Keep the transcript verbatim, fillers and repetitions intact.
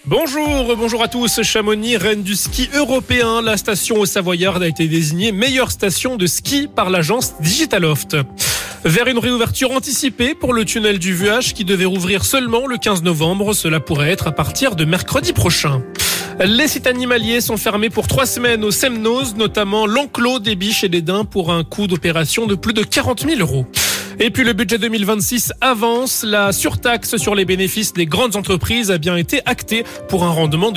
Bonjour, bonjour à tous. Chamonix, reine du ski européen. La station au Savoyard a été désignée meilleure station de ski par l'agence Digitaloft. Vers une réouverture anticipée pour le tunnel du Vuache qui devait rouvrir seulement le quinze novembre. Cela pourrait être à partir de mercredi prochain. Les sites animaliers sont fermés pour trois semaines au Semnoz, notamment l'enclos des biches et des daims pour un coût d'opération de plus de quarante mille euros. Et puis le budget deux mille vingt-six avance. La surtaxe sur les bénéfices des grandes entreprises a bien été actée pour un rendement de